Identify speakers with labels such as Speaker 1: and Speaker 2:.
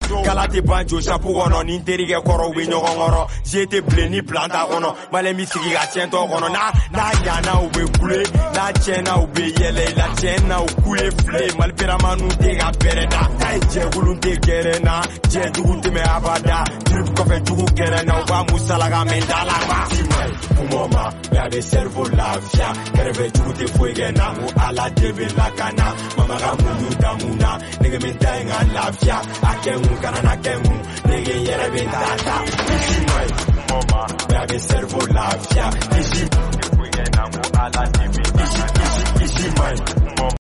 Speaker 1: Galate banjo chapeau kono ni terige koro we nyogongoro j'étais bleni planta kono male mi sigi ga tiento kono na yana ube kule na chena ube yele la chena ukule fle mal peramanu te ga perena ay je gulunte gerena je dugunte me abada trip ko fe dugu gerena uba musala ga mendala ma umoma ya de servo lafia kerve dugunte fuegena mu ala debe la kana mama ga mundu damuna nege menta nga lafia akemu kana na kemu nege yere bentata umoma ya de servo lafia ishi fuegena mu ala debe ishi